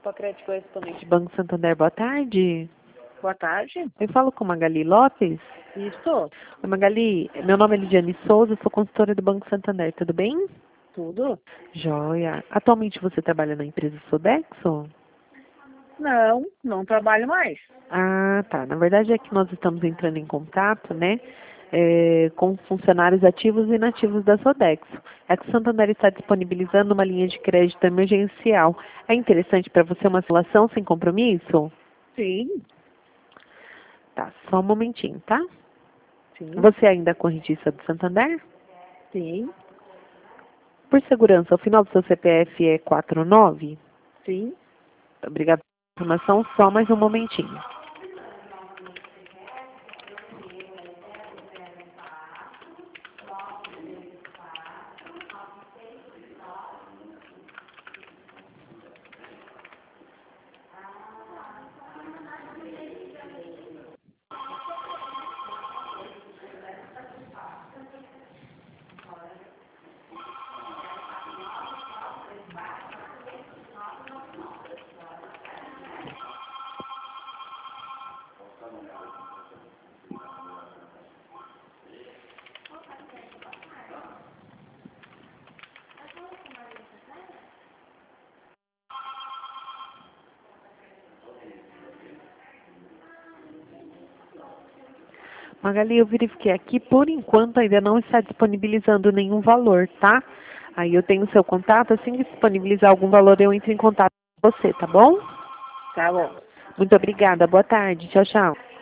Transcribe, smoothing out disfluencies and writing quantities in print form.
Pacrético correspondente. Banco Santander, boa tarde. Boa tarde. Eu falo com Magali Lopes. Isso. Oi, Magali, meu nome é Lidiane Souza, sou consultora do Banco Santander, tudo bem? Tudo? Joia. Atualmente você trabalha na empresa Sodexo? Não, não trabalho mais. Ah, tá. Na verdade é que nós estamos entrando em contato, né, com funcionários ativos e inativos da Sodexo. É que o Santander está disponibilizando uma linha de crédito emergencial. É interessante para você uma relação sem compromisso? Sim, Tá, só um momentinho, tá? sim, Você ainda é correntista do Santander? sim, Por segurança, o final do seu CPF é 49? sim. Obrigada pela informação, só mais um momentinho. Magali, eu verifiquei aqui, por enquanto ainda não está disponibilizando nenhum valor, tá? Aí eu tenho o seu contato, assim que disponibilizar algum valor eu entro em contato com você, tá bom? Tá bom. Muito obrigada, boa tarde, tchau, tchau.